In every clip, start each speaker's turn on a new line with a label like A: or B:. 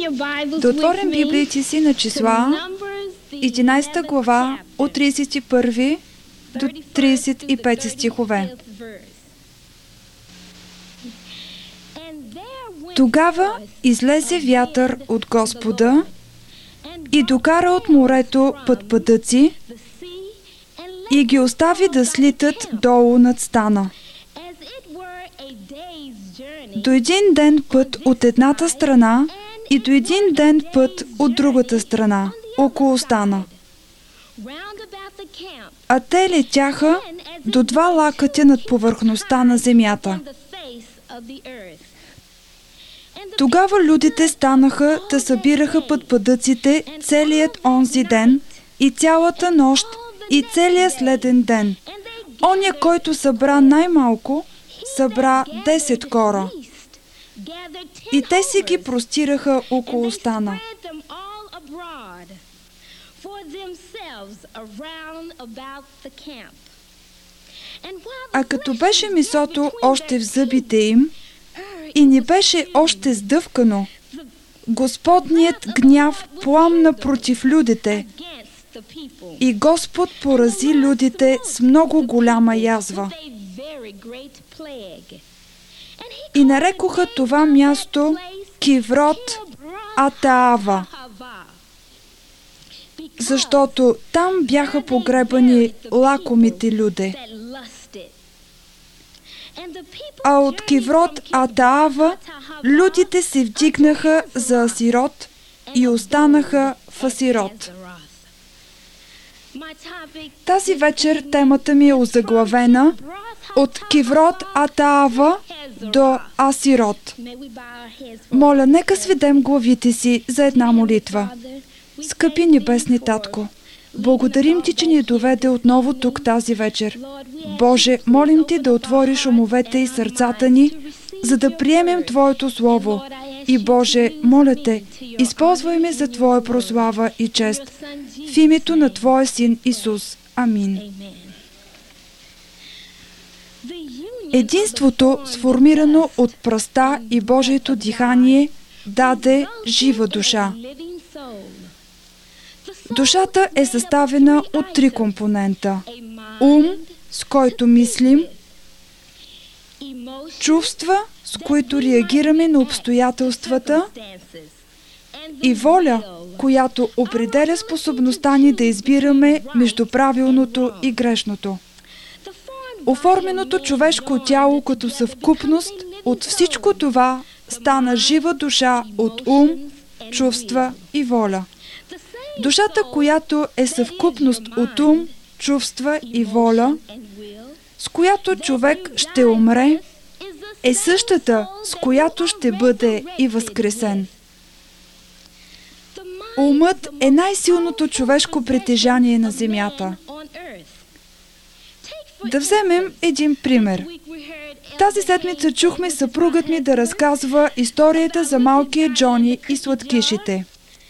A: Да отворим Библиите си на Числа, 11 глава, от 31 до 35 стихове. Тогава излезе вятър от Господа и докара от морето пътпътъци и ги остави да слитат долу над стана. До един ден път от едната страна и до един ден път от другата страна, около стана. А те летяха до 2 лакътя над повърхността на земята. Тогава людите станаха да събираха пътпътъците целият онзи ден и цялата нощ и целия следен ден. Оня, който събра най-малко, събра 10 кора. И те си ги простираха около стана. А като беше месото още в зъбите им и не беше още сдъвкано, Господният гняв пламна против людите и Господ порази людите с много голяма язва. И нарекоха това място Киврот Атаава, защото там бяха погребани лакомите люде. А от Киврот Атаава людите се вдигнаха за Асирот и останаха в Асирот. Тази вечер темата ми е озаглавена от Киврот Атаава до Асирот. Моля, нека сведем главите си за една молитва. Скъпи Небесни Татко, благодарим Ти, че ни доведе отново тук тази вечер. Боже, молим Ти да отвориш умовете и сърцата ни, за да приемем Твоето Слово. И Боже, моля Те, използвай ме за Твоя прослава и чест. В името на Твоя Син Исус. Амин. Единството, сформирано от пръста и Божието дихание, даде жива душа. Душата е съставена от 3 компонента. Ум, с който мислим, чувства, с които реагираме на обстоятелствата, и воля, която определя способността ни да избираме между правилното и грешното. Оформеното човешко тяло като съвкупност от всичко това стана жива душа от ум, чувства и воля. Душата, която е съвкупност от ум, чувства и воля, с която човек ще умре, е същата, с която ще бъде и възкресен. Умът е най-силното човешко притежание на земята. Да вземем един пример. Тази седмица чухме съпругът ми да разказва историята за малкия Джони и сладкишите.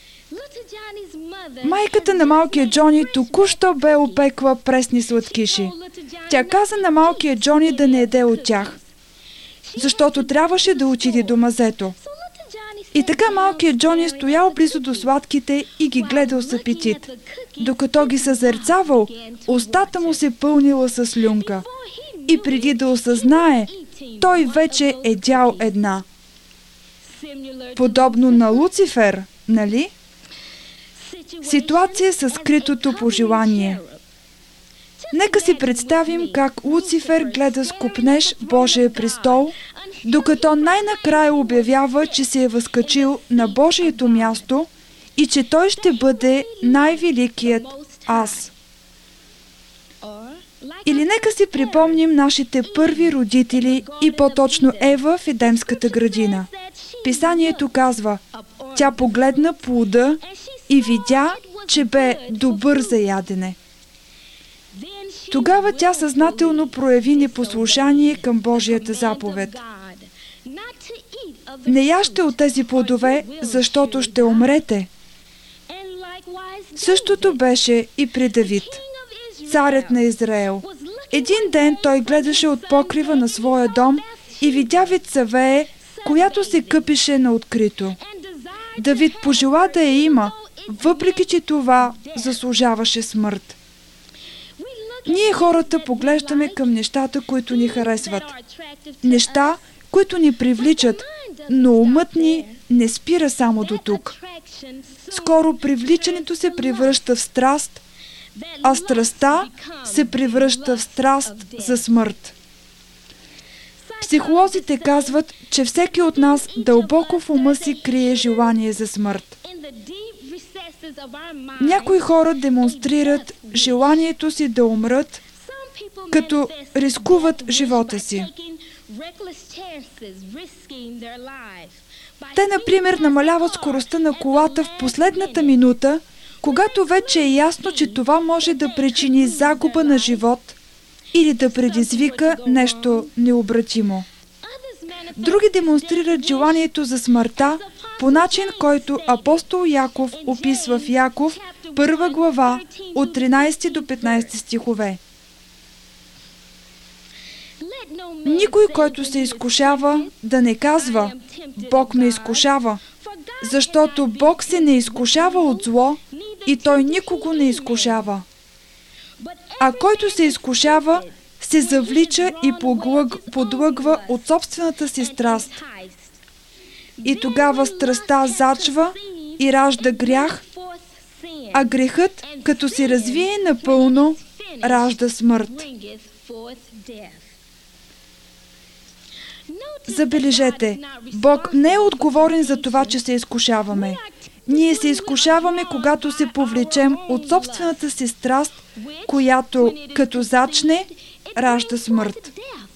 A: Майката на малкия Джони току-що бе опекла пресни сладкиши. Тя каза на малкия Джони да не яде от тях, защото трябваше да отиде до мазето. И така малкият Джони стоял близо до сладките и ги гледал с апетит. Докато ги съзерцавал, устата му се пълнила с слюнка. И преди да осъзнае, той вече е дял една. Подобно на Луцифер, нали? Ситуация с скритото пожелание. Нека си представим как Луцифер гледа с копнеж Божия престол, докато най-накрая обявява, че се е възкачил на Божието място и че той ще бъде най-великият аз. Или нека си припомним нашите първи родители и по-точно Ева в Едемската градина. Писанието казва: тя погледна плода и видя, че бе добър за ядене. Тогава тя съзнателно прояви непослушание към Божията заповед. Не яжте от тези плодове, защото ще умрете. Същото беше и при Давид, царят на Израел. Един ден той гледаше от покрива на своя дом и видя вицавее, която се къпеше на открито. Давид пожела да я има, въпреки че това заслужаваше смърт. Ние хората поглеждаме към нещата, които ни харесват. Неща, които ни привличат, но умът ни не спира само до тук. Скоро привличането се превръща в страст, а страстта се превръща в страст за смърт. Психолозите казват, че всеки от нас дълбоко в ума си крие желание за смърт. Някои хора демонстрират желанието си да умрат, като рискуват живота си. Те, например, намаляват скоростта на колата в последната минута, когато вече е ясно, че това може да причини загуба на живот или да предизвика нещо необратимо. Други демонстрират желанието за смъртта по начин, който апостол Яков описва в Яков, 1 глава, от 13 до 15 стихове. Никой, който се изкушава, да не казва: Бог ме изкушава, защото Бог се не изкушава от зло и Той никого не изкушава. А който се изкушава, се завлича и подлъгва от собствената си страст. И тогава страстта зачва и ражда грях, а грехът, като се развие напълно, ражда смърт. Забележете, Бог не е отговорен за това, че се изкушаваме. Ние се изкушаваме, когато се повлечем от собствената си страст, която, като зачне, ражда смърт.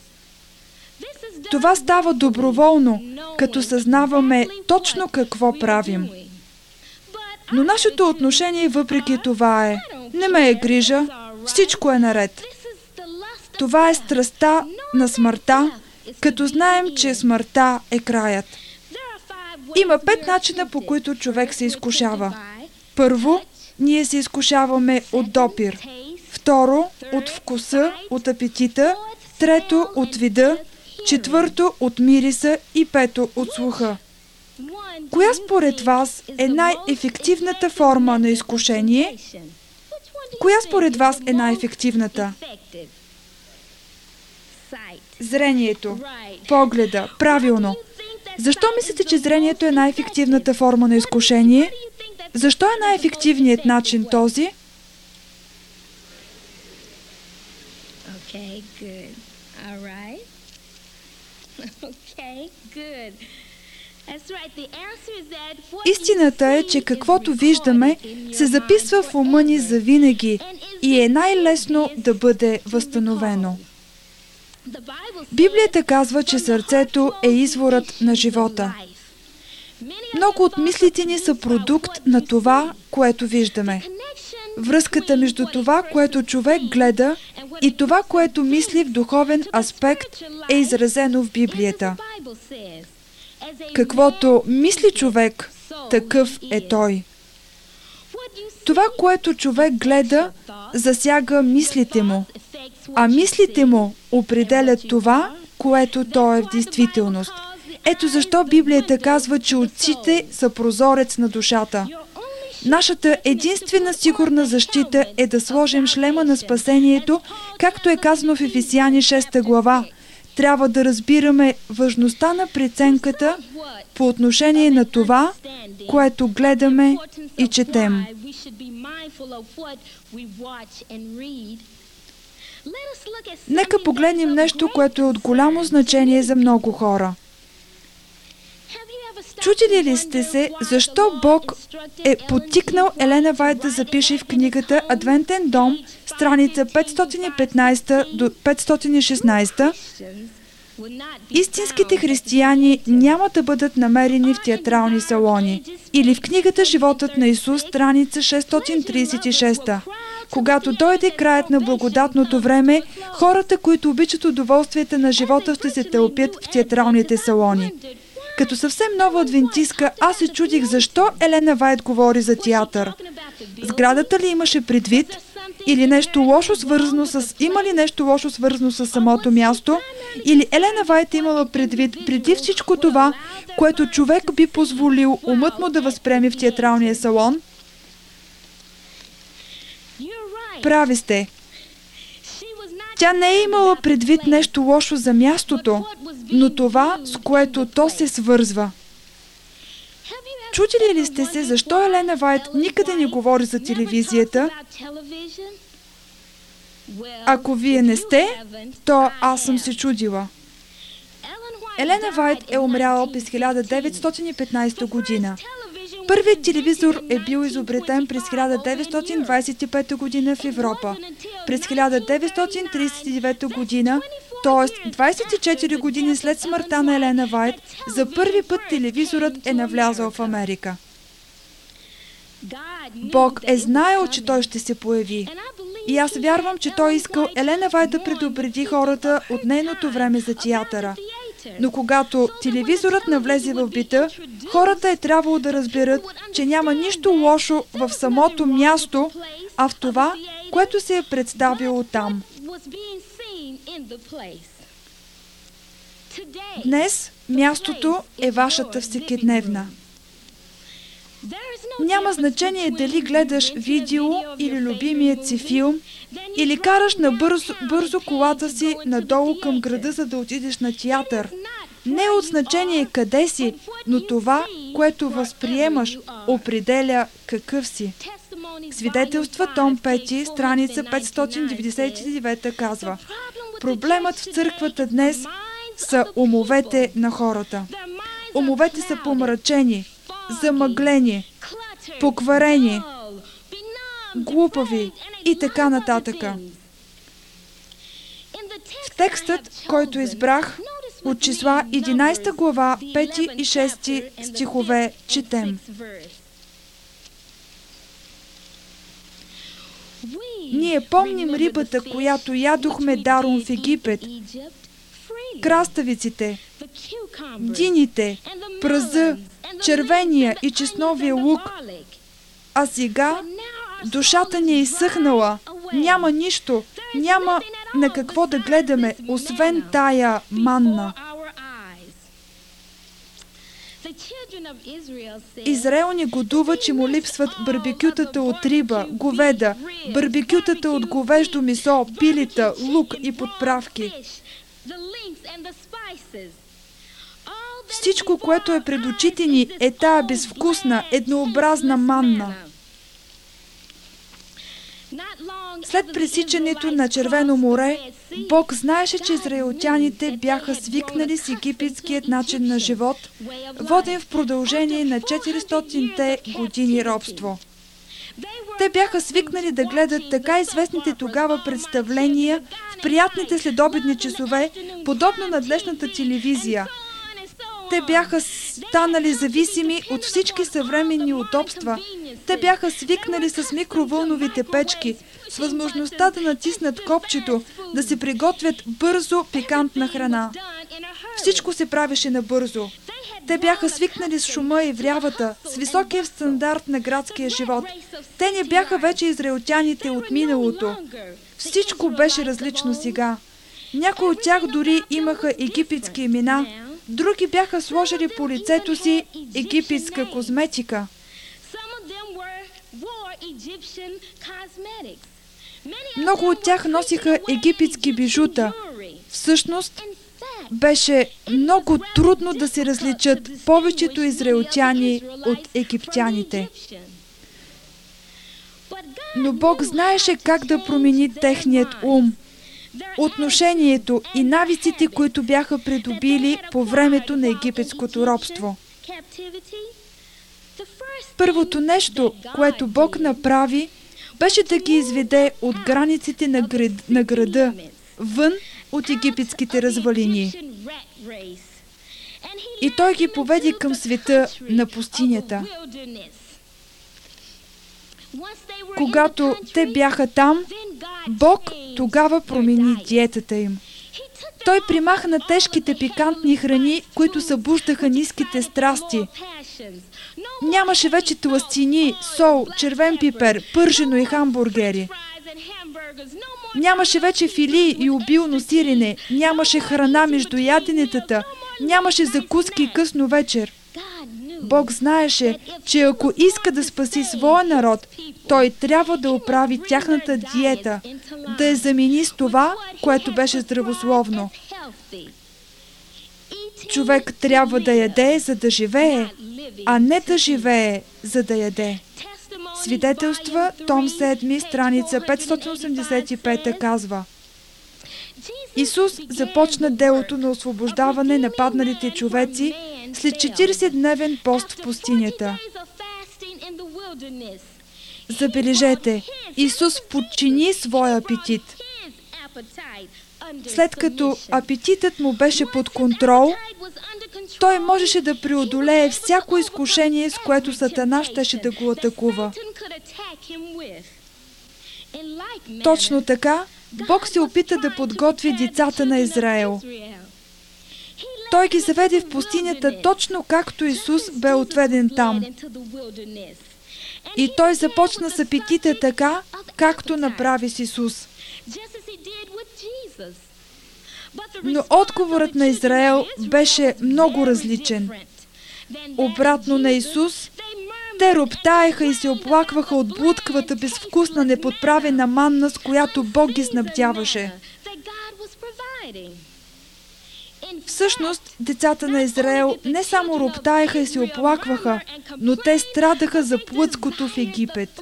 A: Това става доброволно, като съзнаваме точно какво правим. Но нашето отношение въпреки това е: не ме е грижа, всичко е наред. Това е страстта на смъртта, като знаем, че смъртта е краят. Има 5 начина, по които човек се изкушава. Първо, ние се изкушаваме от допир. Второ, от вкуса, от апетита. Трето, от вида. Четвърто, от мириса. И пето, от слуха. Коя според вас е най-ефективната форма на изкушение? Коя според вас е най-ефективната? Зрението. Погледа. Правилно. Защо мислите, че зрението е най-ефективната форма на изкушение? Защо е най-ефективният начин този? Истината е, че каквото виждаме, се записва в ума ни завинаги и е най-лесно да бъде възстановено. Библията казва, че сърцето е изворът на живота. Много от мислите ни са продукт на това, което виждаме. Връзката между това, което човек гледа, и това, което мисли в духовен аспект, е изразено в Библията. Каквото мисли човек, такъв е той. Това, което човек гледа, засяга мислите му, а мислите му определят това, което той е в действителност. Ето защо Библията казва, че очите са прозорец на душата. Нашата единствена сигурна защита е да сложим шлема на спасението, както е казано в Ефесяни 6 глава. Трябва да разбираме важността на преценката по отношение на това, което гледаме и четем. Нека погледнем нещо, което е от голямо значение за много хора. Чудили ли сте се, защо Бог е подтикнал Елена Вайт да запише в книгата Адвентен дом, страница 515 до 516? Истинските християни няма да бъдат намерени в театрални салони. Или в книгата Животът на Исус, страница 636. Когато дойде краят на благодатното време, хората, които обичат удоволствията на живота, ще се тълпят в театралните салони. Като съвсем нова адвентистка, аз се чудих защо Елена Вайт говори за театър. Сградата ли имаше предвид? Или нещо лошо свързано с... Има ли нещо лошо свързано с самото място? Или Елена Вайт имала предвид преди всичко това, което човек би позволил умът му да възприеме в театралния салон? Прави сте. Тя не е имала предвид нещо лошо за мястото, но това, с което то се свързва. Чудили ли сте се, защо Елена Вайт никъде не говори за телевизията? Ако вие не сте, то аз съм се чудила. Елена Вайт е умряла през 1915 година. Първият телевизор е бил изобретен през 1925 година в Европа. През 1939 година, т.е. 24 години след смъртта на Елена Вайт, за първи път телевизорът е навлязъл в Америка. Бог е знаел, че той ще се появи. И аз вярвам, че той искал Елена Вайт да предупреди хората от нейното време за театъра. Но когато телевизорът навлезе в бита, хората е трябвало да разберат, че няма нищо лошо в самото място, а в това, което се е представило там. Днес мястото е вашата всекидневна. Няма значение дали гледаш видео или любимият си филм, или караш бързо колата си надолу към града, за да отидеш на театър. Не е от значение къде си, но това, което възприемаш, определя какъв си. Свидетелства, том 5, страница 599 казва: проблемът в църквата днес са умовете на хората. Умовете са помрачени, замъглени, покварени, глупави и така нататъка. В текстът, който избрах, от числа 11 глава, 5 и 6 стихове, четем: ние помним рибата, която ядохме даром в Египет, краставиците, дините, пръза, червения и чесновия лук, а сега душата ни е изсъхнала, няма нищо, няма на какво да гледаме, освен тая манна. Израел негодува, че му липсват барбекютата от риба, говеда, барбекютата от говеждо месо, пилита, лук и подправки. Всичко, което е пред очите ни, е тая безвкусна, еднообразна манна. След пресичането на Червено море, Бог знаеше, че израелтяните бяха свикнали с египетският начин на живот, воден в продължение на 400-те години робство. Те бяха свикнали да гледат така известните тогава представления в приятните следобедни часове, подобно на днешната телевизия. Те бяха станали зависими от всички съвременни удобства. Те бяха свикнали с микровълновите печки, с възможността да натиснат копчето, да се приготвят бързо пикантна храна. Всичко се правеше набързо. Те бяха свикнали с шума и врявата, с високия стандарт на градския живот. Те не бяха вече израелтяните от миналото. Всичко беше различно сега. Някои от тях дори имаха египетски имена, други бяха сложили по лицето си египетска козметика. Много от тях носиха египетски бижута. Всъщност, беше много трудно да се различат повечето израелтяни от египтяните. Но Бог знаеше как да промени техният ум, отношението и навиците, които бяха придобили по времето на египетското робство. Първото нещо, което Бог направи, беше да ги изведе от границите на града, вън от египетските развалини. И Той ги поведе към света на пустинята. Когато те бяха там, Бог тогава промени диетата им. Той примахна тежките пикантни храни, които събуждаха ниските страсти. Нямаше вече тлъстини, сол, червен пипер, пържено и хамбургери. Нямаше вече филии и обилно сирене, нямаше храна между яденетата, нямаше закуски късно вечер. Бог знаеше, че ако иска да спаси своя народ, Той трябва да оправи тяхната диета, да я замени с това, което беше здравословно. Човек трябва да яде, за да живее, а не да живее, за да яде. Свидетелства, том 7, страница 585 казва: Исус започна делото на освобождаване на падналите човеци след 40-дневен пост в пустинята. Забележете, Исус подчини своя апетит. След като апетитът му беше под контрол, той можеше да преодолее всяко изкушение, с което Сатана щеше да го атакува. Точно така, Бог се опита да подготви децата на Израел. Той ги заведе в пустинята точно както Исус бе отведен там. И Той започна с апетита така, както направи с Исус. Но отговорът на Израел беше много различен. Обратно на Исус, те роптаеха и се оплакваха от блудкавата, безвкусна, неподправена манна, с която Бог ги снабдяваше. Всъщност, децата на Израел не само роптаеха и се оплакваха, но те страдаха за плътското в Египет.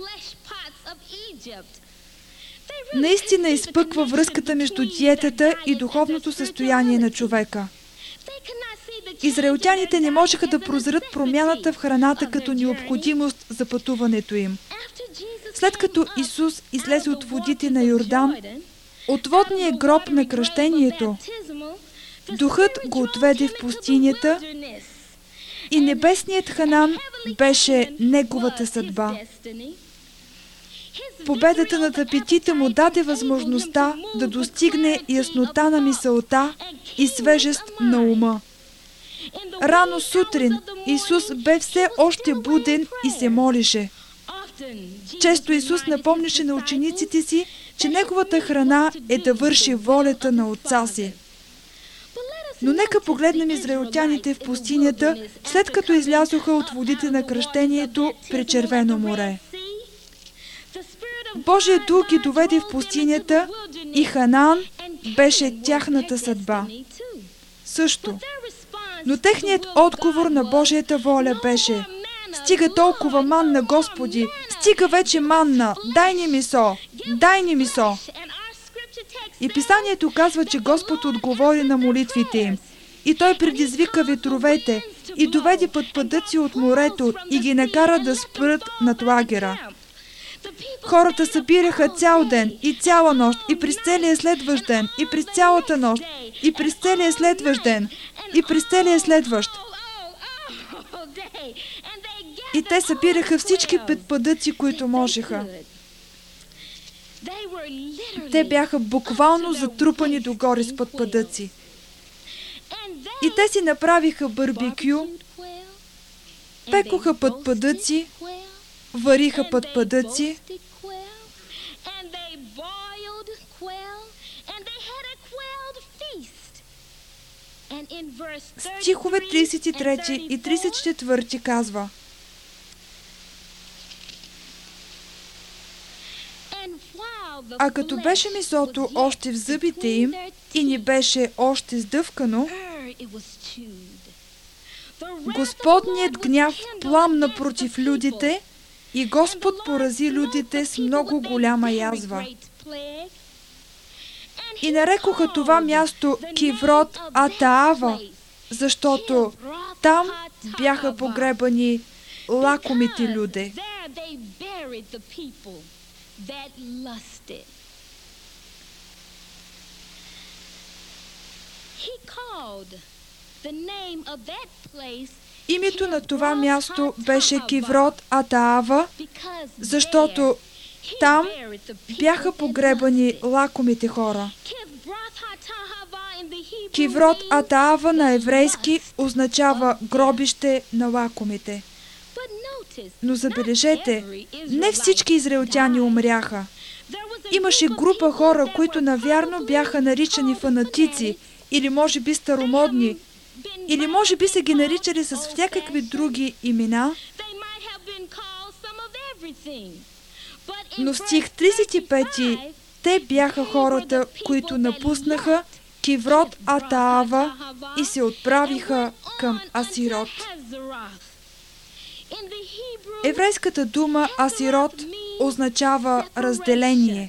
A: Наистина изпъква връзката между диетата и духовното състояние на човека. Израелтяните не можеха да прозрат промяната в храната като необходимост за пътуването им. След като Исус излезе от водите на Йордан, от водния гроб на кръщението, Духът го отведе в пустинята и небесният Ханан беше неговата съдба. Победата над апетита му даде възможността да достигне яснота на мисълта и свежест на ума. Рано сутрин Исус бе все още буден и се молеше. Често Исус напомняше на учениците си, че неговата храна е да върши волята на Отца си. Но нека погледнем израелтяните в пустинята, след като излязоха от водите на кръщението при Червено море. Божият дух ги доведе в пустинята и Ханаан беше тяхната съдба. Също. Но техният отговор на Божията воля беше: стига толкова манна, Господи, стига вече манна, дай ни месо, дай ни месо. И Писанието казва, че Господ отговори на молитвите им. И Той предизвика ветровете и доведе пътпадъци от морето и ги накара да спрат над лагера. Хората събираха цял ден и цяла нощ и през целия следващ ден и през цялата нощ и през целия следващ ден и през целия следващ. И те събираха всички пътпадъци, които можеха. Те бяха буквално затрупани догоре с пътпадъци. И те си направиха барбекю, пекоха пътпадъци, вариха пътпадъци, стихове 33 и 34 казва: А като беше месото още в зъбите им и не беше още сдъвкано, Господният гняв пламна против людите и Господ порази людите с много голяма язва. И нарекоха това място Киврот Атаава, защото там бяха погребани лакомите люде. Името на това място беше Киврот Атаава, защото там бяха погребани лакомите хора. Киврот Атаава на еврейски означава гробище на лакомите. Но забележете, не всички израелтяни умряха. Имаше група хора, които навярно бяха наричани фанатици, или може би старомодни, или може би са ги наричали с всякакви други имена. Но в стих 35 те бяха хората, които напуснаха Киврот Атаава и се отправиха към Асирот. Еврейската дума Асирот означава разделение.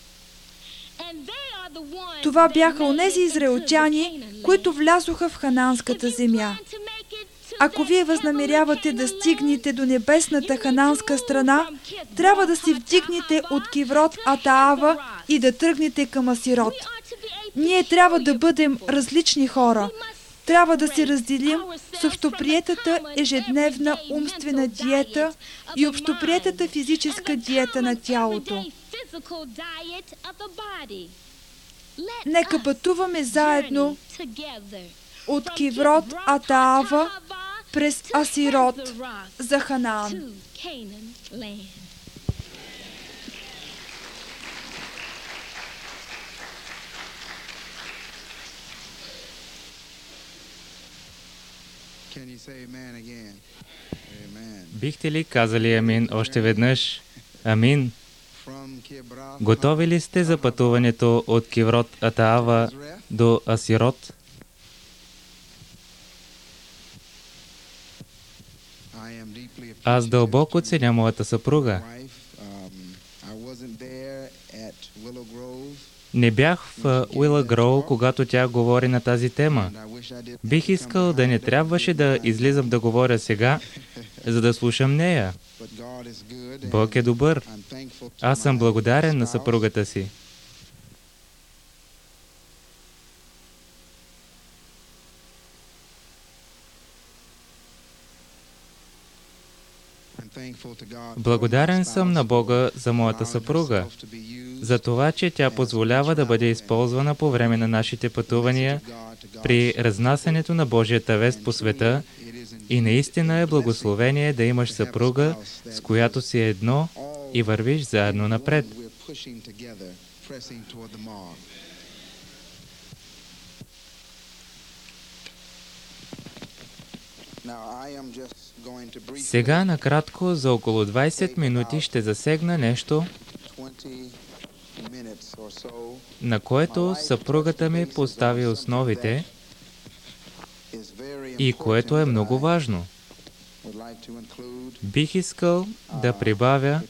A: Това бяха онези израелтяни, които влязоха в ханаанската земя. Ако вие възнамерявате да стигнете до небесната хананска страна, трябва да се вдигнете от Киврот Атаава и да тръгнете към Асирот. Ние трябва да бъдем различни хора. Трябва да се разделим с общоприетата ежедневна умствена диета и общоприетата физическа диета на тялото. Нека пътуваме заедно от Киврот Атаава през Асирот за Ханаан.
B: Бихте ли казали амин още веднъж? Амин. Готови ли сте за пътуването от Киврот Атаава до Асирот? Аз дълбоко ценя моята съпруга. Не бях в Уила Гроу, когато тя говори на тази тема. Бих искал да не трябваше да излизам да говоря сега, за да слушам нея. Бог е добър. Аз съм благодарен на съпругата си. Благодарен съм на Бога за моята съпруга, за това, че тя позволява да бъде използвана по време на нашите пътувания при разнасянето на Божията вест по света, и наистина е благословение да имаш съпруга, с която си едно и вървиш заедно напред. Сега накратко за около 20 минути ще засегна нещо, на което съпругата ми постави основите и което е много важно. Бих искал да прибавя,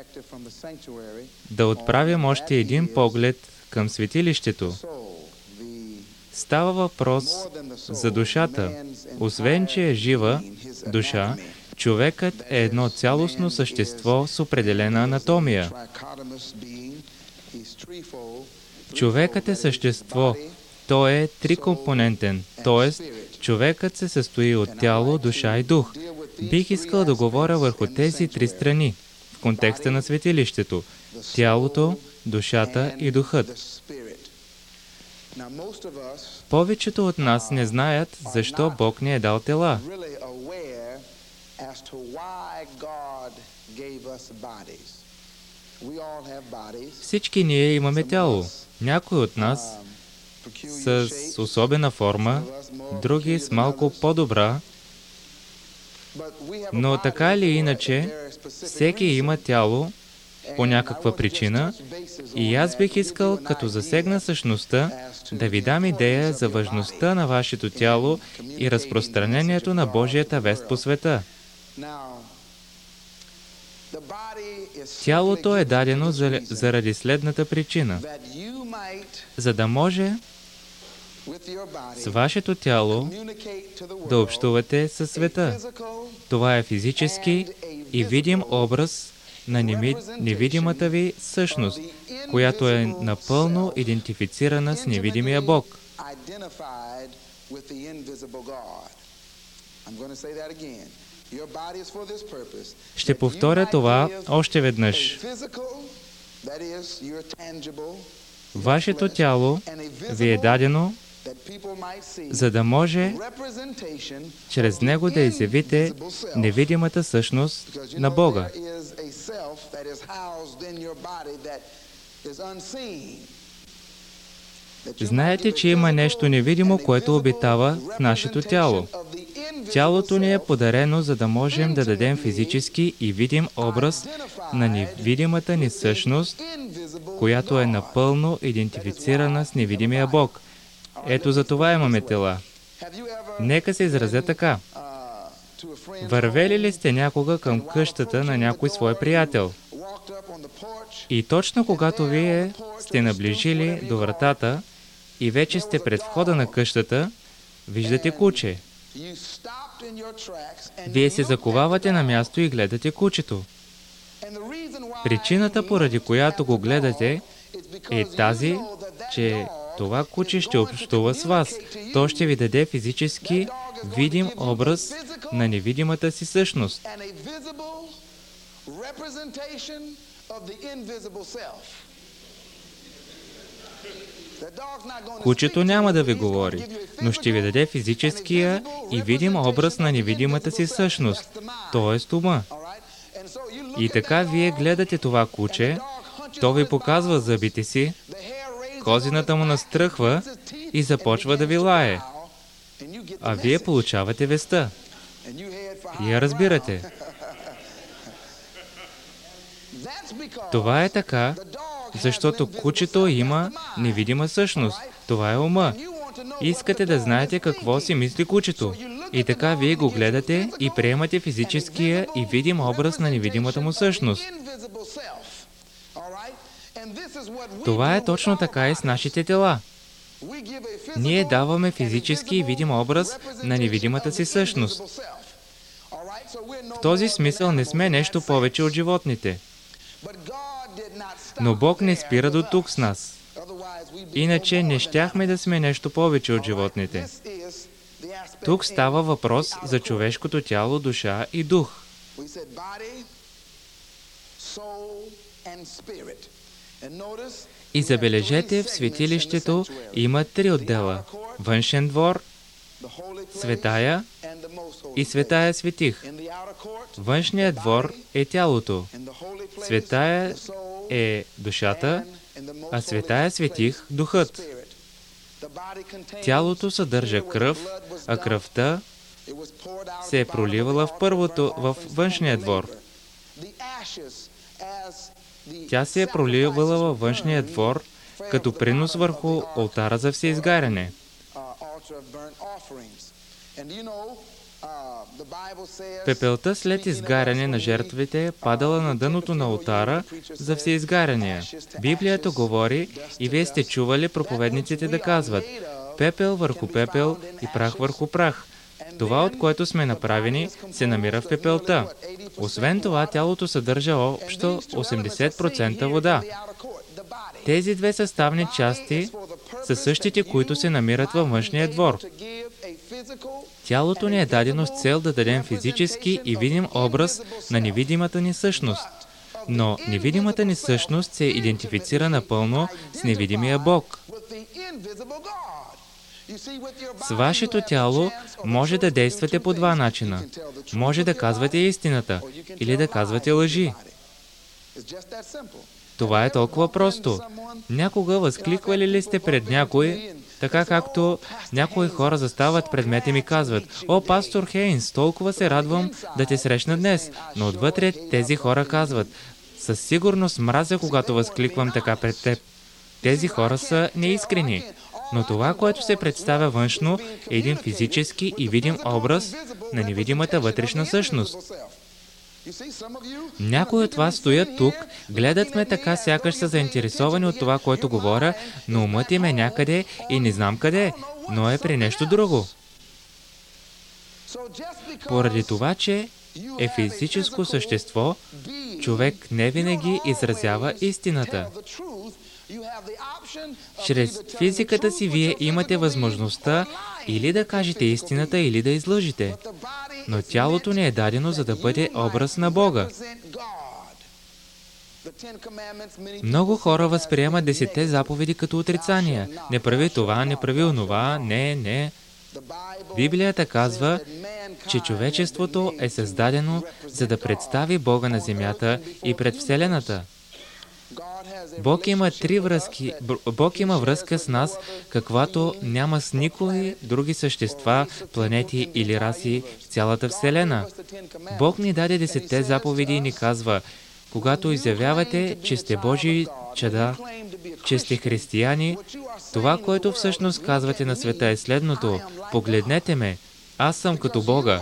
B: да отправям още един поглед към светилището. Става въпрос за душата. Освен, че е жива душа, човекът е едно цялостно същество с определена анатомия. Човекът е същество. Той е трикомпонентен, т.е. човекът се състои от тяло, душа и дух. Бих искал да говоря върху тези три страни в контекста на светилището – тялото, душата и духът. Повечето от нас не знаят защо Бог ни е дал тела. Всички ние имаме тяло. Някои от нас с особена форма, други с малко по-добра, но така или иначе, всеки има тяло по някаква причина и аз бих искал, като засегна същността, да ви дам идея за важността на вашето тяло и разпространението на Божията вест по света. Тялото е дадено заради следната причина. За да може с вашето тяло да общувате със света. Това е физически и видим образ на невидимата ви същност, която е напълно идентифицирана с невидимия Бог. Ще повторя това още веднъж. Вашето тяло ви е дадено, за да може чрез него да изявите невидимата същност на Бога. Знаете, че има нещо невидимо, което обитава в нашето тяло. Тялото ни е подарено, за да можем да дадем физически и видим образ на невидимата ни същност, която е напълно идентифицирана с невидимия Бог. Ето за това имаме тела. Нека се изразя така. Вървели ли сте някога към къщата на някой свой приятел? И точно когато вие сте наближили до вратата и вече сте пред входа на къщата, виждате куче. Вие се заковавате на място и гледате кучето. Причината, поради която го гледате, е тази, че това куче ще общува с вас. То ще ви даде физически видим образ на невидимата си същност. Кучето няма да ви говори, но ще ви даде физическия и видим образ на невидимата си същност, т.е. ума. И така вие гледате това куче, то ви показва зъбите си, козината му настръхва и започва да ви лае. А вие получавате веста. И я разбирате. Това е така, защото кучето има невидима същност. Това е ума. Искате да знаете какво си мисли кучето. И така вие го гледате и приемате физическия и видим образ на невидимата му същност. Това е точно така и с нашите тела. Ние даваме физически и видим образ на невидимата си същност. В този смисъл не сме нещо повече от животните. Но Бог не спира до тук с нас. Иначе не щяхме да сме нещо повече от животните. Тук става въпрос за човешкото тяло, душа и дух. И забележете, в светилището има 3 отдела. Външен двор, светая и светая светих. Външният двор е тялото. Светая е душата, а светая светих – духът. Тялото съдържа кръв, а кръвта се е проливала в външния двор. Тя се е проливала във външния двор като принос върху олтара за всеизгаряне. Пепелта след изгаряне на жертвите е падала на дъното на олтара за всеизгаряния. Библията говори, и вие сте чували проповедниците да казват: пепел върху пепел и прах върху прах. Това, от което сме направени, се намира в пепелта. Освен това, тялото съдържа общо 80% вода. Тези две съставни части са същите, които се намират във външния двор. Тялото ни е дадено с цел да дадем физически и видим образ на невидимата ни същност. Но невидимата ни същност се идентифицира напълно с невидимия Бог. С вашето тяло може да действате по 2 начина. Може да казвате истината или да казвате лъжи. Това е толкова просто. Някога възкликвали ли сте пред някой, така както някои хора застават пред мен и ми казват: „О, пастор Хейнс, толкова се радвам да те срещна днес“, но отвътре тези хора казват: „Със сигурност мразя, когато възкликвам така пред теб“. Тези хора са неискрени. Но това, което се представя външно, е един физически и видим образ на невидимата вътрешна същност. Някои от вас стоят тук, гледат ме така, сякаш са заинтересовани от това, което говоря, но умът им е някъде и не знам къде, но е при нещо друго. Поради това, че е физическо същество, човек не винаги изразява истината. Чрез физиката си вие имате възможността или да кажете истината, или да излъжете. Но тялото ни е дадено, за да бъде образ на Бога. Много хора възприемат 10 заповеди като отрицания. Не прави това, не прави онова, не. Библията казва, че човечеството е създадено, за да представи Бога на земята и пред Вселената. Бог има връзка с нас, каквато няма с никои други същества, планети или раси в цялата Вселена. Бог ни даде 10 заповеди и ни казва: когато изявявате, че сте Божии чада, че сте християни, това, което всъщност казвате на света, е следното: погледнете ме, аз съм като Бога.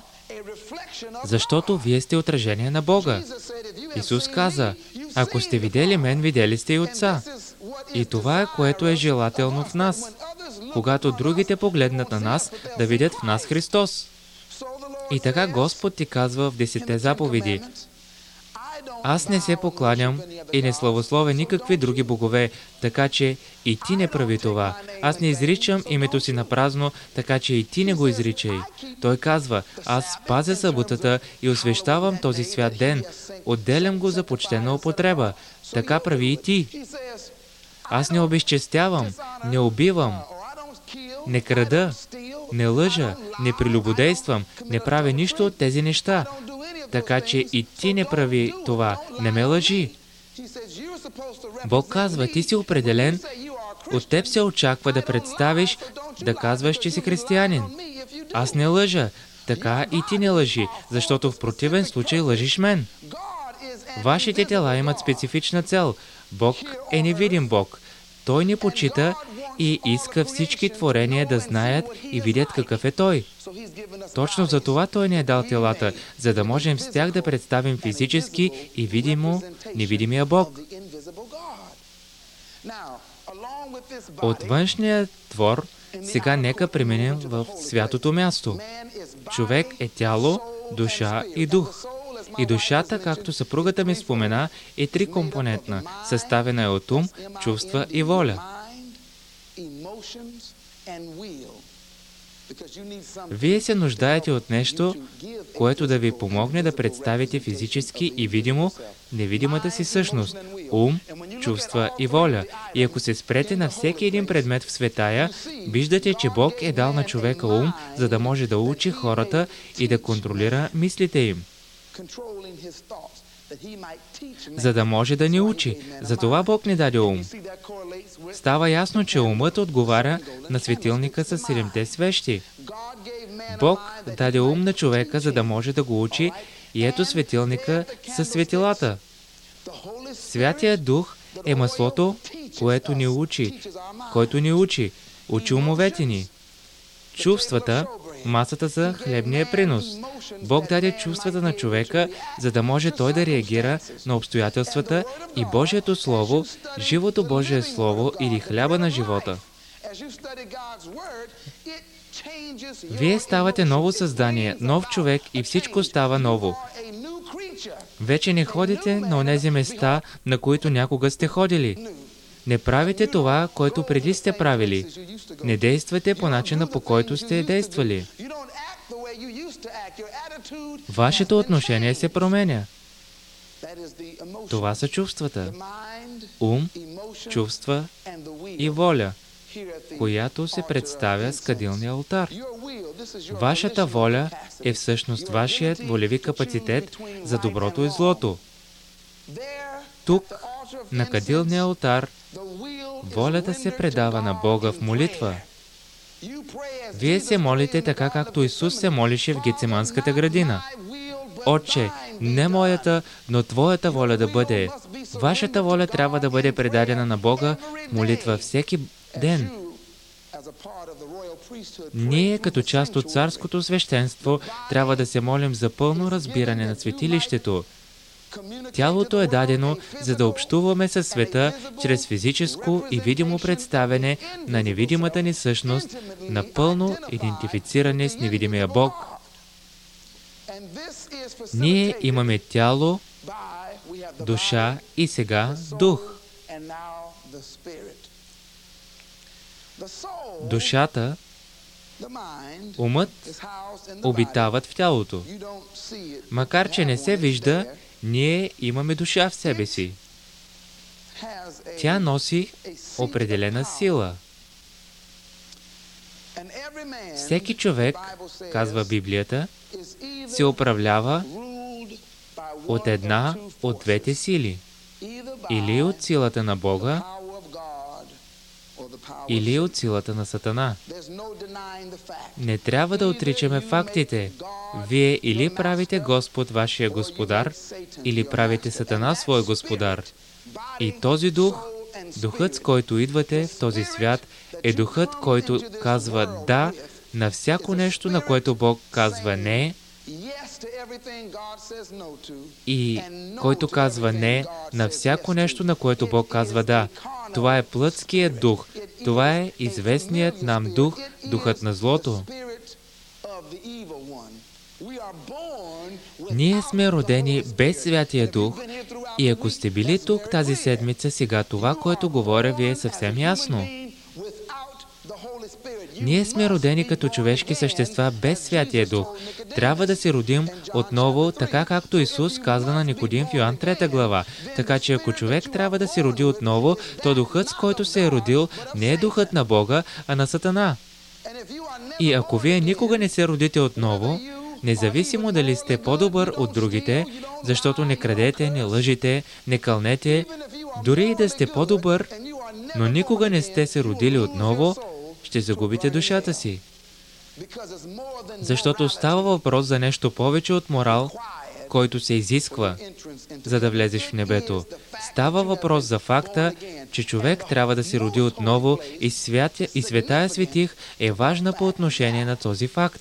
B: Защото вие сте отражение на Бога. Исус каза: ако сте видели мен, видели сте и Отца. И това е, което е желателно в нас. Когато другите погледнат на нас, да видят в нас Христос. И така Господ ти казва в 10 заповеди: аз не се покланям и не славословя никакви други богове, така че и ти не прави това. Аз не изричам името си на празно, така че и ти не го изричай. Той казва: аз пазя съботата и освещавам този свят ден. Отделям го за почтена употреба. Така прави и ти. Аз не обезчестявам, не убивам, не крада, не лъжа, не прелюбодействам, не правя нищо от тези неща. Така че и ти не прави това, не ме лъжи. Бог казва: ти си определен, от теб се очаква да представиш, да казваш, че си християнин. Аз не лъжа, така и ти не лъжи, защото в противен случай лъжиш мен. Вашите тела имат специфична цел. Бог е невидим Бог. Той ни почита и иска всички творения да знаят и видят какъв е Той. Точно за това Той ни е дал телата, за да можем с тях да представим физически и видимо невидимия Бог. От външния твор сега нека преминем в святото място. Човек е тяло, душа и дух. И душата, както съпругата ми спомена, е трикомпонентна, съставена е от ум, чувства и воля. Вие се нуждаете от нещо, което да ви помогне да представите физически и видимо невидимата си същност – ум, чувства и воля. И ако се спрете на всеки един предмет в светая, виждате, че Бог е дал на човека ум, за да може да учи хората и да контролира мислите им, за да може да ни учи. Затова Бог ни даде ум. Става ясно, че умът отговаря на светилника с 7 свещи. Бог даде ум на човека, за да може да го учи, и ето светилника със светилата. Святия Дух е маслото, което ни учи, който ни учи умовете ни. Чувствата, масата за хлебния принос. Бог даде чувствата на човека, за да може той да реагира на обстоятелствата, и Божието Слово, живото Божие Слово или хляба на живота. Вие ставате ново създание, нов човек и всичко става ново. Вече не ходите на онези места, на които някога сте ходили. Не правите това, което преди сте правили. Не действате по начина, по който сте действали. Вашето отношение се променя. Това са чувствата. Ум, чувства и воля, която се представя с кадилния алтар. Вашата воля е всъщност вашият волеви капацитет за доброто и злото. Тук, на кадилния алтар, волята се предава на Бога в молитва. Вие се молите така, както Исус се молише в Гециманската градина. Отче, не моята, но Твоята воля да бъде. Вашата воля трябва да бъде предадена на Бога в молитва всеки ден. Ние, като част от царското свещенство, трябва да се молим за пълно разбиране на светилището. Тялото е дадено, за да общуваме със света чрез физическо и видимо представяне на невидимата ни същност, на пълно идентифициране с невидимия Бог. Ние имаме тяло, душа и сега дух. Душата, умът обитават в тялото. Макар че не се вижда, ние имаме душа в себе си. Тя носи определена сила. Всеки човек, казва Библията, се управлява от една от двете сили. или от силата на Бога, или от силата на Сатана. Не трябва да отричаме фактите. Вие или правите Господ вашия Господар, или правите Сатана свой Господар. И този дух, духът, с който идвате в този свят, е духът, който казва да на всяко нещо, на което Бог казва не, и който казва не на всяко нещо, на което Бог казва да. Това е плътският дух. Това е известният нам дух, духът на злото. Ние сме родени без Святия Дух и ако сте били тук тази седмица, сега това, което говоря ви е съвсем ясно. Ние сме родени като човешки същества без Святия Дух. Трябва да се родим отново, така както Исус казва на Никодим в Йоан 3 глава. Така че ако човек трябва да се роди отново, то духът, с който се е родил, не е духът на Бога, а на Сатана. И ако вие никога не се родите отново, независимо дали сте по-добър от другите, защото не крадете, не лъжите, не кълнете, дори и да сте по-добър, но никога не сте се родили отново, ще загубите душата си. Защото става въпрос за нещо повече от морал, който се изисква, за да влезеш в небето. Става въпрос за факта, че човек трябва да се роди отново и Светая Светих е важна по отношение на този факт.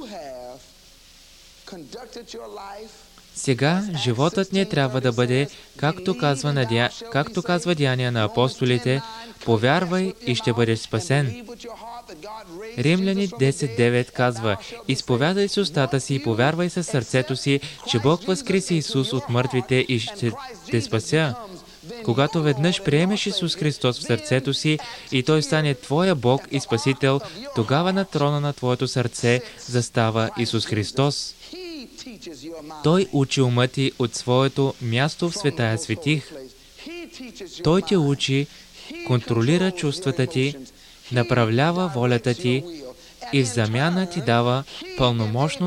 B: Сега животът ни трябва да бъде, както казва Деяния на апостолите, повярвай и ще бъдеш спасен. Римляни 10.9 казва: изповядай с устата си и повярвай със сърцето си, че Бог възкреси Исус от мъртвите и ще те спася. Когато веднъж приемеш Исус Христос в сърцето си и Той стане твоя Бог и Спасител, тогава на трона на твоето сърце застава Исус Христос. Той учи ума ти от своето място в Светая Светих. Той те учи, контролира чувствата ти, направлява волята ти и в замяна ти дава пълномощно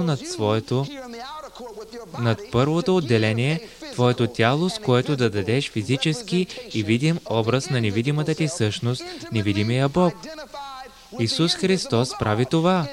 B: над първото отделение, твоето тяло, с което да дадеш физически и видим образ на невидимата ти същност, невидимия Бог. Исус Христос прави това.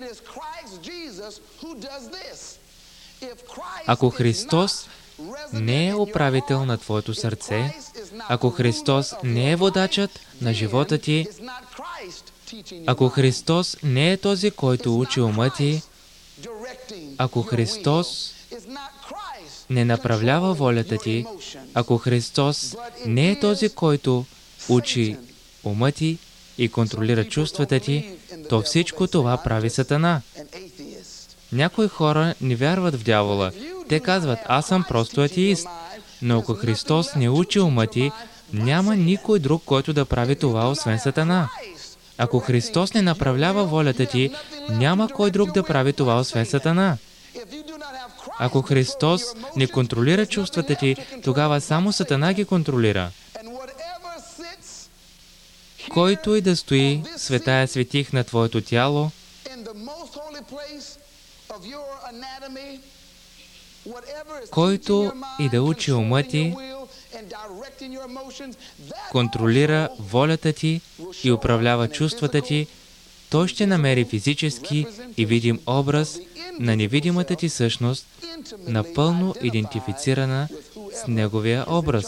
B: Ако Христос не е управител на твоето сърце, ако Христос не е водачът на живота ти, ако Христос не е този, който учи ума ти, ако Христос не направлява волята ти, ако Христос не е този, който учи ума ти и контролира чувствата ти, то всичко това прави Сатана. Някои хора не вярват в дявола. Те казват: аз съм просто атеист. Но ако Христос не учи ума ти, няма никой друг, който да прави това, освен Сатана. Ако Христос не направлява волята ти, няма кой друг да прави това, освен Сатана. Ако Христос не контролира чувствата ти, тогава само Сатана ги контролира. Който и да стои Светая Светих на твоето тяло, който и да учи ума ти, контролира волята ти и управлява чувствата ти, той ще намери физически и видим образ на невидимата ти същност, напълно идентифицирана с Неговия образ.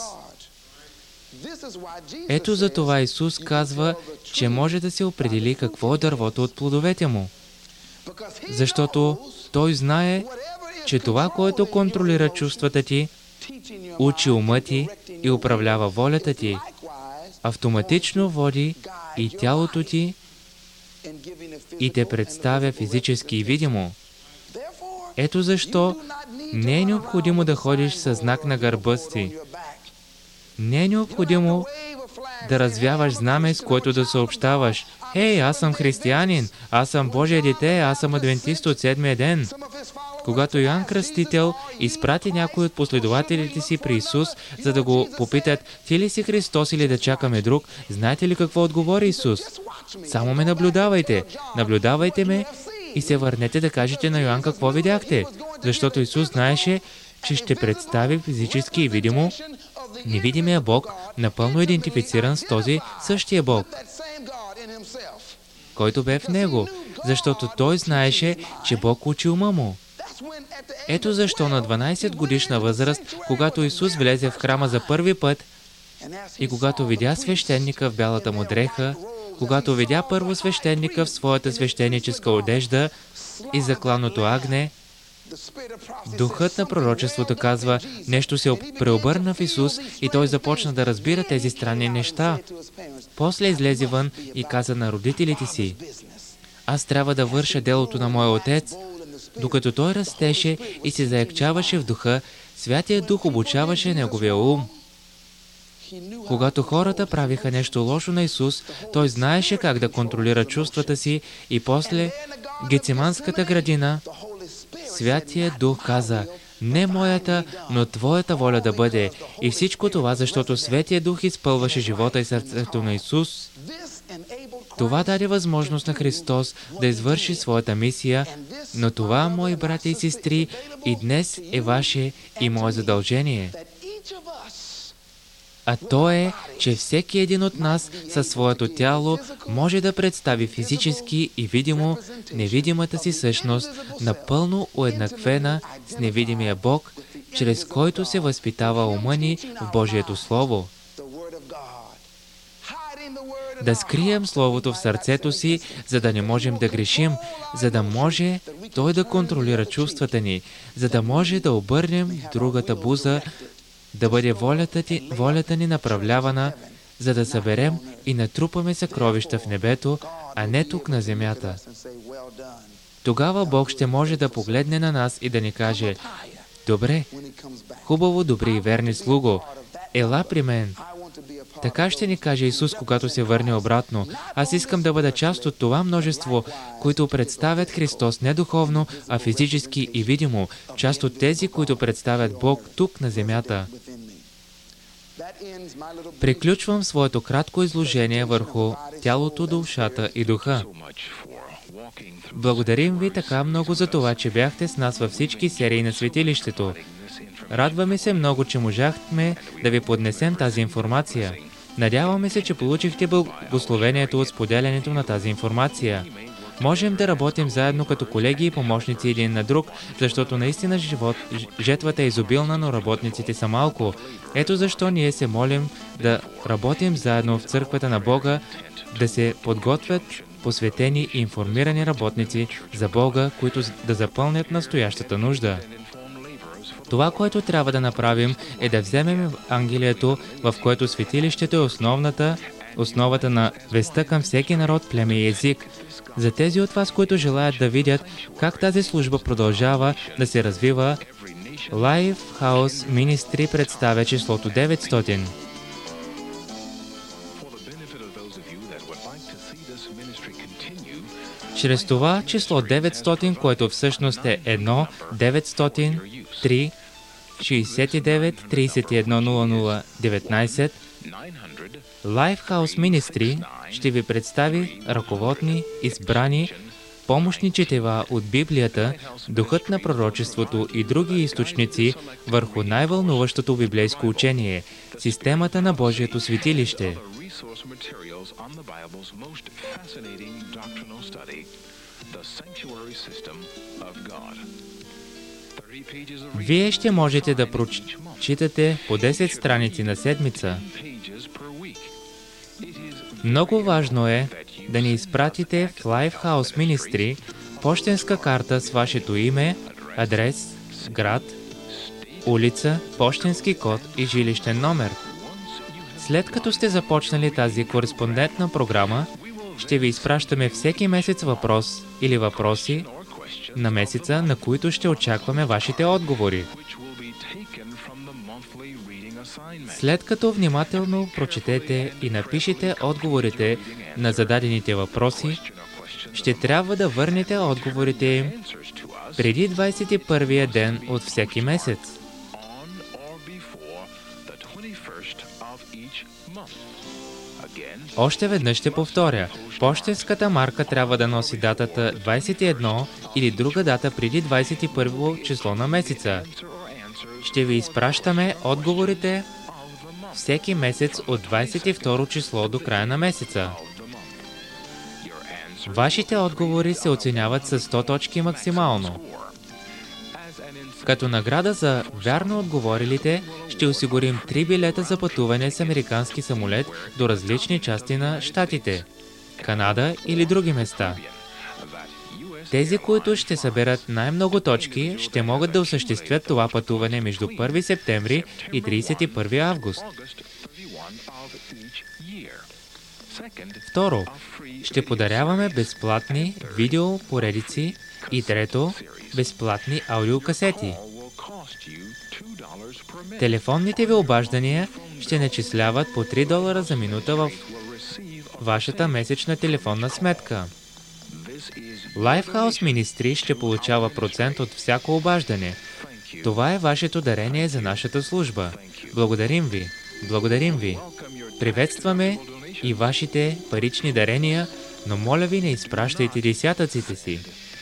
B: Ето за това Исус казва, че може да се определи какво е дървото от плодовете му. Защото Той знае, че това, което контролира чувствата ти, учи ума ти и управлява волята ти, автоматично води и тялото ти и те представя физически и видимо. Ето защо не е необходимо да ходиш със знак на гърба си. Не е необходимо да развяваш знаме, с което да съобщаваш: «Хей, аз съм християнин, аз съм Божие дете, аз съм адвентист от седмия ден». Когато Йоан Кръстител изпрати някой от последователите си при Исус, за да го попитат: «Ти ли си Христос или да чакаме друг?», знаете ли какво отговори Исус? «Само ме наблюдавайте. Наблюдавайте ме и се върнете да кажете на Йоан какво видяхте». Защото Исус знаеше, че ще представи физически и видимо Невидимия Бог, напълно идентифициран с този същия Бог, който бе в него, защото той знаеше, че Бог учи ума му. Ето защо на 12 годишна възраст, когато Исус влезе в храма за първи път и когато видя свещеника в бялата му дреха, когато видя първосвещеника в своята свещеническа одежда и закланото агне, духът на пророчеството казва, нещо се преобърна в Исус и той започна да разбира тези странни неща. После излезе вън и каза на родителите си, аз трябва да върша делото на моя отец. Докато той растеше и се заекчаваше в духа, Святия Дух обучаваше неговия ум. Когато хората правиха нещо лошо на Исус, той знаеше как да контролира чувствата си и после Гециманската градина, Святия Дух каза, не моята, но Твоята воля да бъде. И всичко това, защото Светия Дух изпълваше живота и сърцето на Исус. Това даде възможност на Христос да извърши своята мисия, но това, мои братя и сестри, и днес е ваше и мое задължение. А то е, че всеки един от нас със своето тяло може да представи физически и видимо невидимата си същност, напълно уеднаквена с невидимия Бог, чрез който се възпитава ума ни в Божието Слово. Да скрием Словото в сърцето си, за да не можем да грешим, за да може Той да контролира чувствата ни, за да може да обърнем другата буза, да бъде волята ни направлявана, за да съберем и натрупаме съкровища в небето, а не тук на земята. Тогава Бог ще може да погледне на нас и да ни каже, добре, хубаво, добри и верни слуго, ела при мен. Така ще ни каже Исус, когато се върне обратно. Аз искам да бъда част от това множество, които представят Христос не духовно, а физически и видимо, част от тези, които представят Бог тук на земята. Приключвам своето кратко изложение върху тялото, душата и духа. Благодарим ви така много за това, че бяхте с нас във всички серии на светилището. Радваме се много, че можахме да ви поднесем тази информация. Надяваме се, че получихте благословението от споделянето на тази информация. Можем да работим заедно като колеги и помощници един на друг, защото наистина жетвата е изобилна, но работниците са малко. Ето защо ние се молим да работим заедно в църквата на Бога, да се подготвят посветени и информирани работници за Бога, които да запълнят настоящата нужда. Това, което трябва да направим, е да вземем Евангелието, в което светилището е основата на веста към всеки народ, племе и език. За тези от вас, които желаят да видят как тази служба продължава да се развива, Lifehouse Ministry представя числото 900. Чрез това число 900, което всъщност е 1 900 3 69 31 00 19, Lifehouse Ministry ще ви представи ръководни, избрани, помощни четива от Библията, духът на пророчеството и други източници върху най-вълнуващото библейско учение, системата на Божието светилище. Вие ще можете да прочитате по 10 страници на седмица. Много важно е да ни изпратите в Lifehouse Ministry пощенска карта с вашето име, адрес, град, улица, пощенски код и жилищен номер. След като сте започнали тази кореспондентна програма, ще ви изпращаме всеки месец въпрос или въпроси на месеца, на които ще очакваме вашите отговори. След като внимателно прочетете и напишете отговорите на зададените въпроси, ще трябва да върнете отговорите им преди 21-я ден от всеки месец. Още веднъж ще повторя. Пощенската марка трябва да носи датата 21 или друга дата преди 21 число на месеца. Ще ви изпращаме отговорите всеки месец от 22 число до края на месеца. Вашите отговори се оценяват с 100 точки максимално. Като награда за вярно отговорилите, ще осигурим 3 билета за пътуване с американски самолет до различни части на щатите, Канада или други места. Тези, които ще съберат най-много точки, ще могат да осъществят това пътуване между 1 септември и 31 август. Второ, ще подаряваме безплатни видеопоредици и трето, безплатни аудиокасети. Телефонните ви обаждания ще начисляват по $3 за минута в вашата месечна телефонна сметка. Lifehouse Ministry ще получава процент от всяко обаждане. Това е вашето дарение за нашата служба. Благодарим ви. Благодарим ви. Приветстваме и вашите парични дарения, но моля ви, не изпращайте десятъците си.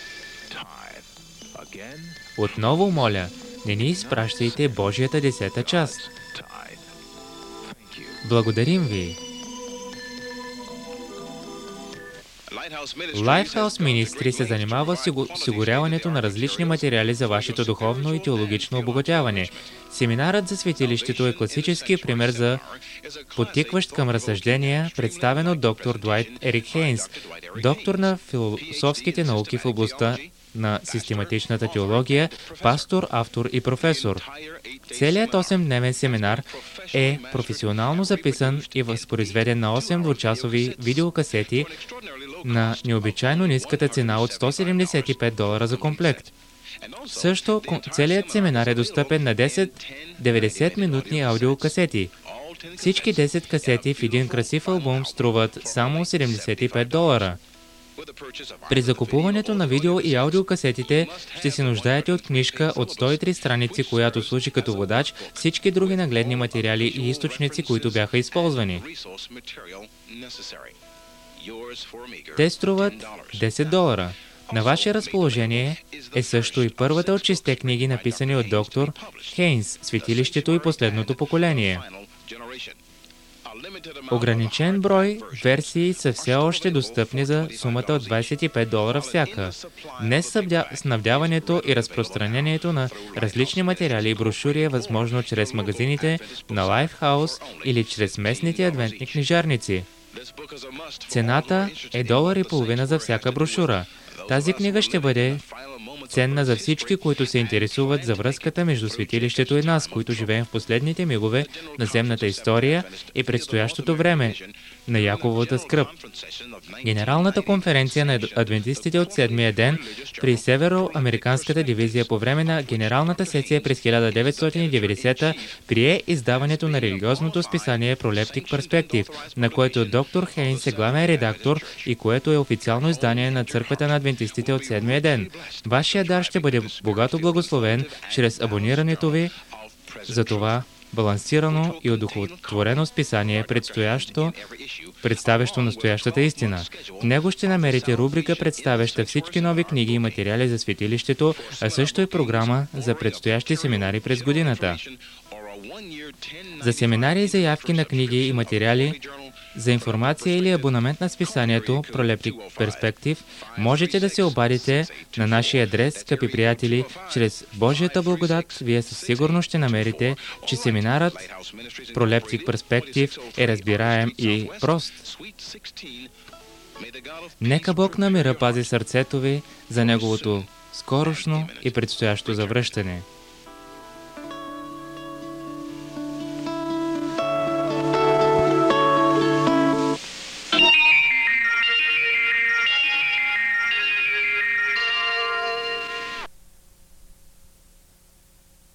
B: Отново моля, не ни изпращайте Божията 10-та част. Благодарим ви. Lifehouse Ministry се занимава с осигуряването на различни материали за вашето духовно и теологично обогатяване. Семинарът за светилището е класически пример за подтикващ към разсъждения, представен от доктор Дуайт Ерик Хейнс, доктор на философските науки в областта на систематичната теология, пастор, автор и професор. Целият 8-дневен семинар е професионално записан и възпроизведен на 8 двучасови видеокасети на необичайно ниската цена от $175 за комплект. Също целият семинар е достъпен на 10 90-минутни аудиокасети. Всички 10 касети в един красив албум струват само $75. При закупуването на видео и аудиокасетите ще се нуждаете от книжка от 103 страници, която служи като водач всички други нагледни материали и източници, които бяха използвани. Те струват $10. На ваше разположение е също и първата от 6 книги, написани от доктор Хейнс, Светилището и последното поколение. Ограничен брой версии са все още достъпни за сумата от $25 всяка. Днес снабдяването и разпространението на различни материали и брошури е възможно чрез магазините на Lifehouse или чрез местните адвентни книжарници. Цената е $1.50 за всяка брошура. Тази книга ще бъде ценна за всички, които се интересуват за връзката между светилището и нас, които живеем в последните мигове на земната история и предстоящото време на Якововата скръб. Генералната конференция на адвентистите от седмия ден при Североамериканската дивизия по време на генералната сесия през 1990 прие издаването на религиозното списание Proleptic Perspective, на което доктор Хейнс е главен редактор и което е официално издание на църквата на адвентистите от седмия ден. Вашия дар ще бъде богато благословен чрез абонирането ви за това балансирано и удохотворено списание, представящо настоящата истина. В него ще намерите рубрика, представяща всички нови книги и материали за светилището, а също и програма за предстоящи семинари през годината. За семинари и заявки на книги и материали, за информация или абонамент на списанието Proleptic Perspective, можете да се обадите на нашия адрес, скъпи приятели. Чрез Божията благодат, вие със сигурност ще намерите, че семинарът Proleptic Perspective е разбираем и прост. Нека Бог на мира пази сърцето ви за Неговото скорошно и предстоящо завръщане.